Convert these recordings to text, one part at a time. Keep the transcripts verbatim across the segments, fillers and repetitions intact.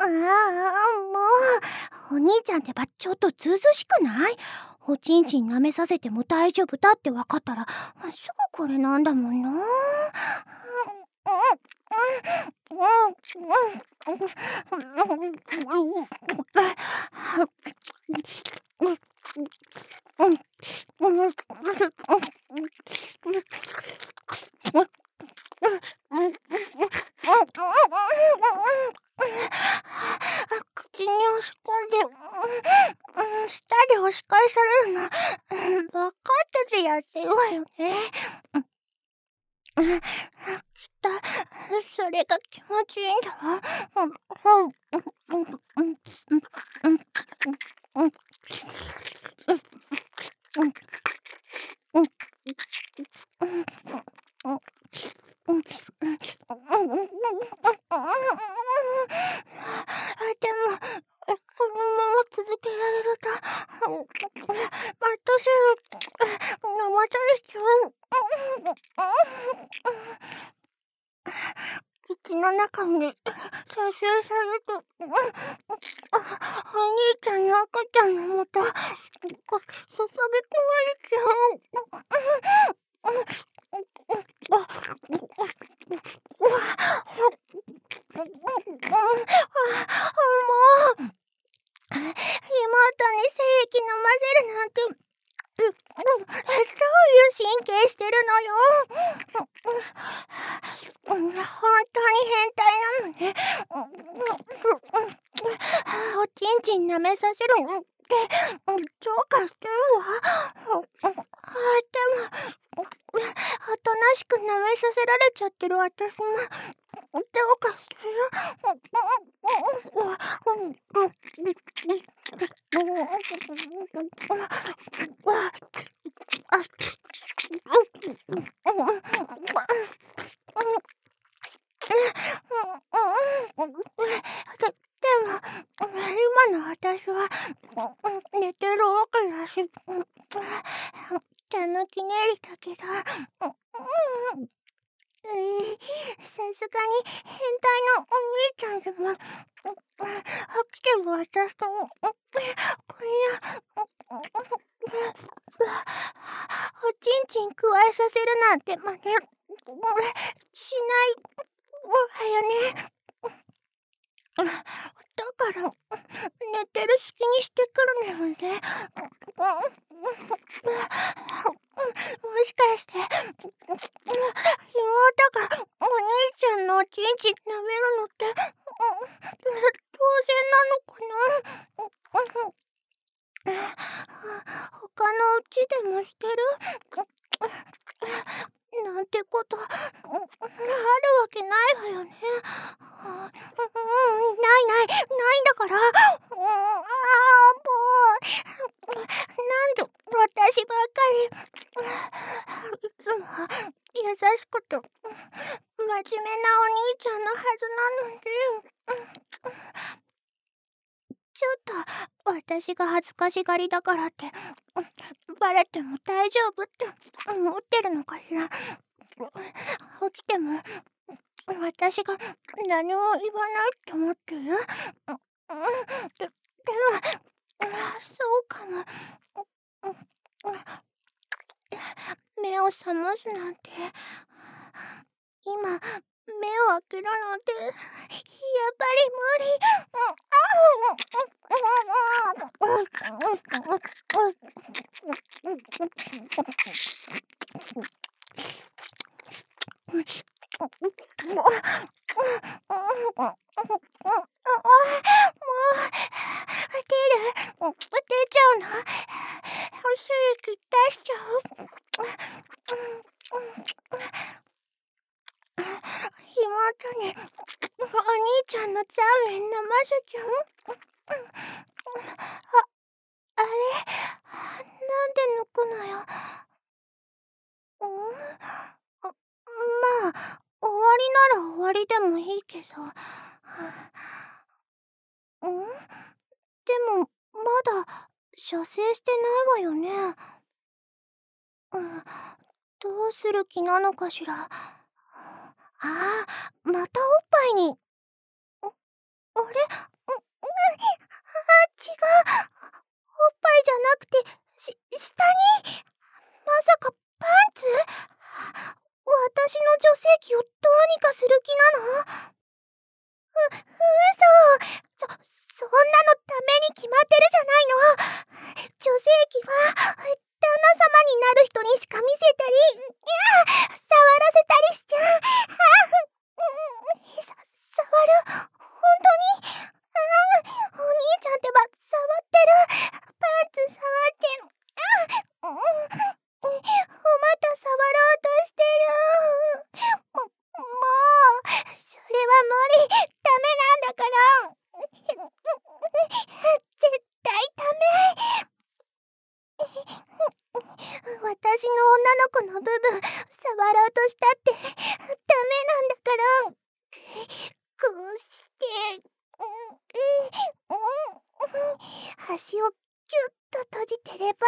ああ、もう、お兄ちゃんってばちょっとずうずうしくない？おちんちん舐めさせても大丈夫だってわかったら、すぐこれなんだもんな。口に押し込んで、うん、舌で押し返されるの、分かっててやってるわよね。きっとそれが気持ちいいんだわ。でもこのまま続けられると、私生されちゃう。口の中に撮影されると、お兄ちゃんの赤ちゃんのもと注ぎ込まれちゃう。妹に精液飲ませるなんて、どういう神経してるのよ。本当に変態なのね。おちんちん舐めさせるのって超過してるわ。でもおとなしく舐めさせられちゃってる私もどうかする。でも今の私は寝てるわけだし、たぬき寝入りだけど、さすがに変態のお兄ちゃんでも起きてる私とこんなおちんちんくわえさせるなんて真似しないわよね。だから寝てる隙にしてくるのよね。もしかして妹がお兄ちゃんのおちんちん舐めるのって当然なのかな。他のうちでもしてるなんてことあるわけないわよね。ないないないんだから。ああ、もうなんで私ばっかりいつも優しくて真面目なお兄ちゃんのはずなのに、ちょっと私が恥ずかしがりだからってバレても大丈夫って思ってるのかしら。起きても私が何も言わないって思ってる。で、でもそうかも。目を覚ますなんて、今目を開けるなんてやっぱり無理。もう出る出ちゃうの。精液出しちゃう。妹にお兄ちゃんのザウエン飲ませちゃう。あ、あれなんで抜くのよ。んあ、まあ終わりなら終わりでもいいけど。んでもまだ射精してないわよね。うん、どうする気なのかしら。ああ、またおっぱいに。あ、あれ口をキュッと閉じてれば。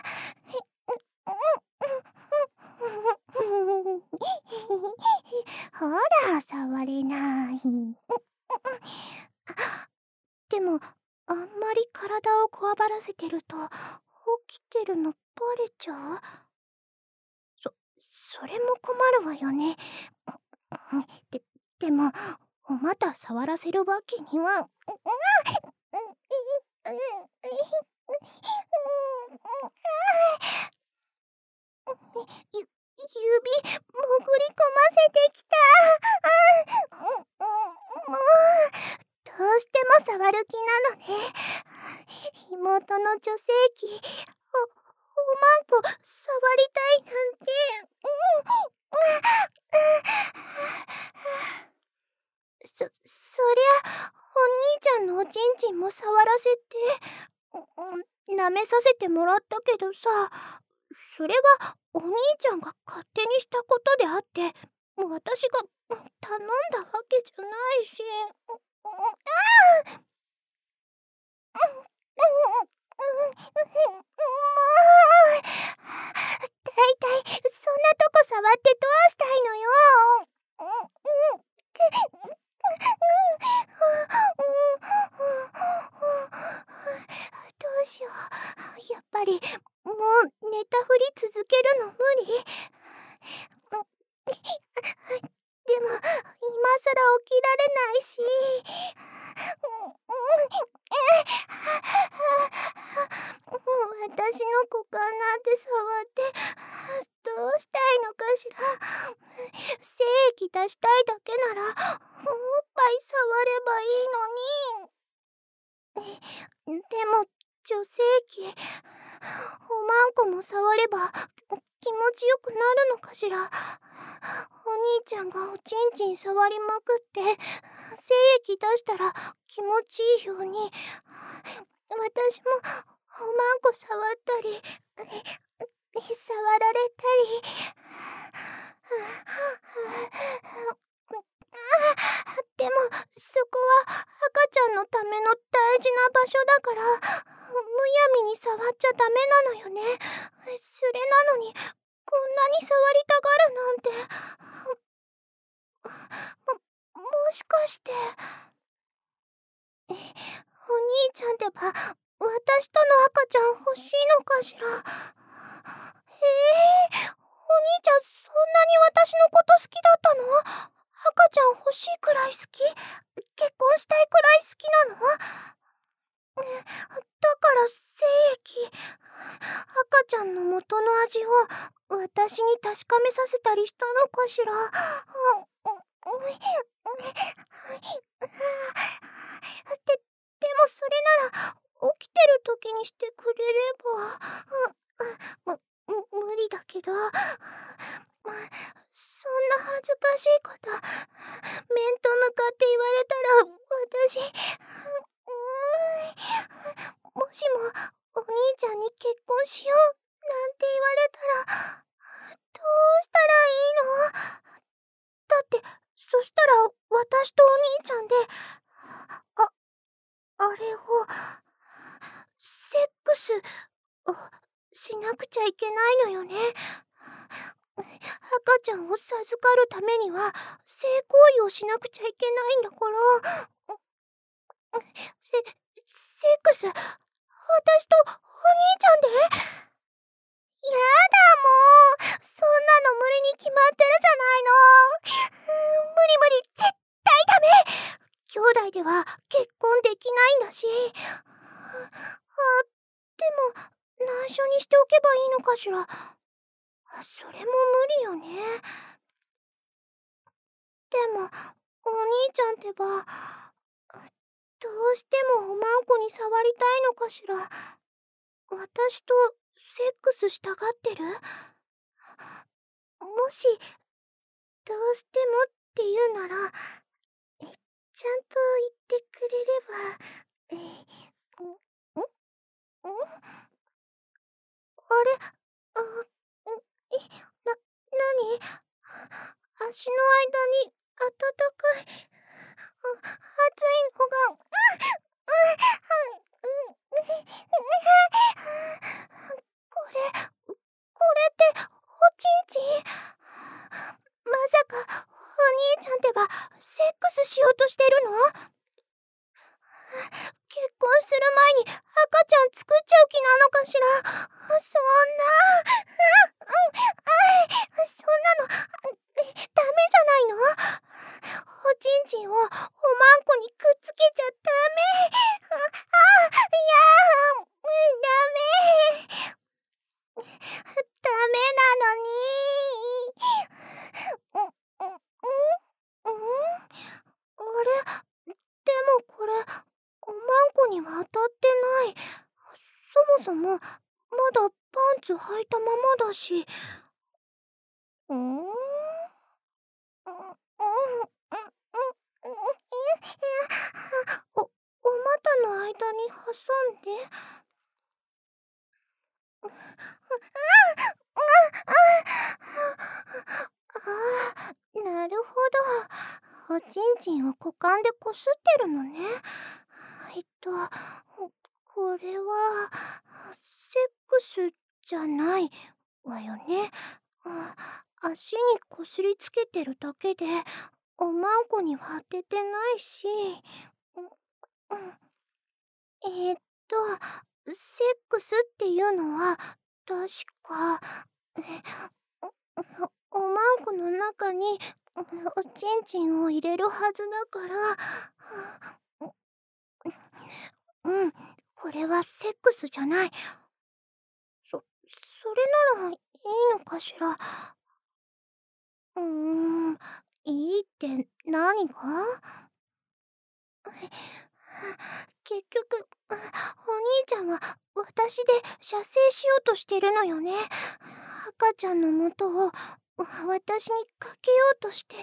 ほら、触れない。でも、あんまり体をこわばらせてると、起きてるのバレちゃう？そ、それも困るわよね。で、でも、まだ触らせるわけには。ゆ、指、潜り込ませてきた。もう、どうしても触る気なのね。妹の女性器、お、おまんこ、触りたいなんて。そ、そりゃ、お兄ちゃんのおちんちんも触らせて、舐めさせてもらったけどさ、それはお兄ちゃんが勝手にしたことであって、私が頼んだわけじゃないし。だいたいそんなとこ触ってどうしたいのよ。どうしよう。やっぱりもう寝たふり続けるの無理。でも今さら起きられないし。私の股間なんて触ってどうしたいのかしら。精液出したいだけならおっぱい触ればいいのに。でも女性器、おまんこも触れば気持ちよくなるのかしら。お兄ちゃんがおちんちん触りまくって精液出したら気持ちいいように、私もおまんこ触ったり触られたり。でもそこは赤ちゃんのための大事な場所だから、むやみに触っちゃダメなのよね。それなのにこんなに触りたがるなんて。も、もしかしてお兄ちゃんってば私との赤ちゃん欲しいのかしら。ええー、お兄ちゃんそんなに私のこと好きだったの？赤ちゃん欲しいくらい好き？結婚したいくらい好きなの？だから精液、赤ちゃんの元の味を私に確かめさせたりしたのかしら。で、でもそれなら起きてる時にしてくれれば。む、無理だけど、そんな恥ずかしいこと面と向かって言われたら私、もしもお兄ちゃんに結婚しようなんて言われたらどうしたらいいの？だってそしたら私とお兄ちゃんであ、あれをセックスをしなくちゃいけないのよね。赤ちゃんを授かるためには性行為をしなくちゃいけないんだから。セ、セックス、私とお兄ちゃんで？やだもう、そんなの無理に決まってるじゃないの。無理無理、絶対ダメ。兄弟では結婚できないんだし。あ、でも内緒にしておけばいいのかしら。それも無理よね。でもお兄ちゃんってばどうしてもおまんこに触りたいのかしら。私とセックスしたがってる？もしどうしてもっていうならちゃんと言ってくれれば。え、ん？ん？ん？あれ、あ、ん、い、な、なに？足の間に温かい、あ、熱いのが、う、う、う、う、 うとしてるの？結婚する前に赤ちゃん作っちゃう気なのかしら。そんな、うん、うん、そんなの、ダメじゃないの？おちんちんをおまんこにくっつけちゃダメ。あ、あ、いや、うん、ダメ。ダメなのに。うん、うん、うん、あれ、でもこれ、おまんこには当たってない。そもそも、まだパンツ履いたままだし。うーん、うん、うん、うん、うん、お、お股の間に挟んで。うん、うん、ああ、なるほど。おちんちんを股間でこすってるのね。えっと、これは、セックスじゃないわよね。あ、足にこすりつけてるだけで、おまんこには当ててないし。うん、うん、えーっと、セックスっていうのは、確か、え、お、おまんこの中に、おちんちんを入れるはずだから、うん、これはセックスじゃない。そ、それならいいのかしら。うーん、いいって何が？結局、お兄ちゃんは私で射精しようとしてるのよね。赤ちゃんの元を私にかけようとしてる。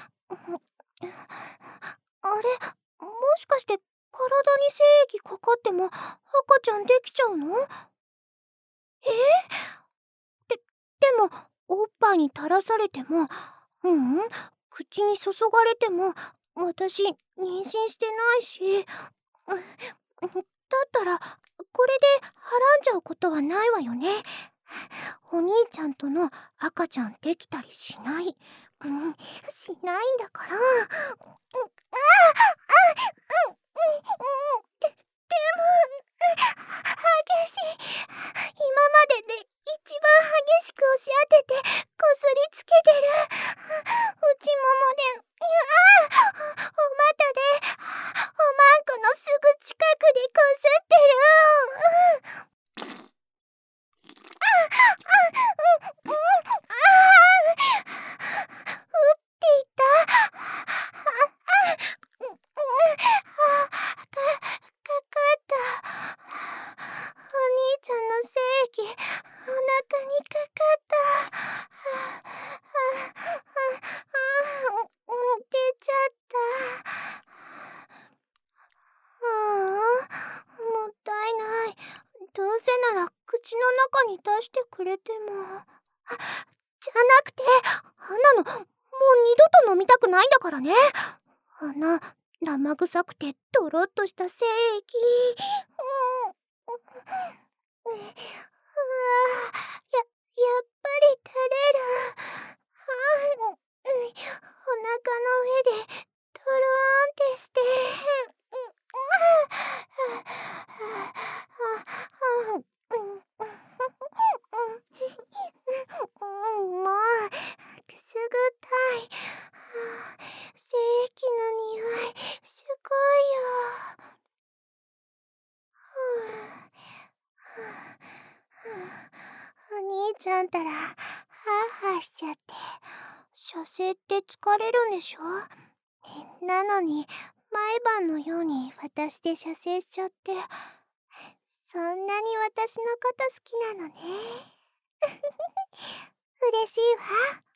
あれ、もしかして体に精液かかっても赤ちゃんできちゃうの？えー、で、でもおっぱいに垂らされても、ううん、口に注がれても私妊娠してないし、だったらこれではらんじゃうことはないわよね。お兄ちゃんとの赤ちゃんできたりしない。うん、しないんだから。うん、ああ、あ、うん、うん、うん、で、でも、激しい。今までで一番激しく押し当ててこすりつけてる。内ももで、ああ、お股で、おまんこのすぐ近くでこすってる。あ、あ、うん、うん、ああ、うっていた。あ、あ、うん、うん、あ、か、かかった。お兄ちゃんの精液、お腹にかかった。あ、あ、あ、うん、出ちゃった。ああ、もったいない。どうせなら口の中に出してくれても。あ、じゃなくて、あんなのもう二度と飲みたくないんだからね。あんな生臭くてドロッとした精液。うん、うわ、や、やっぱり垂れる。あ、うん、お腹の上でトローンってして。もうくすぐったい。精液の匂いすごいよ。お兄ちゃんたらハーハーしちゃって。射精って疲れるんでしょ？なのに毎晩のように私で射精しちゃって、そんなに私のこと好きなのね。嬉しいわ。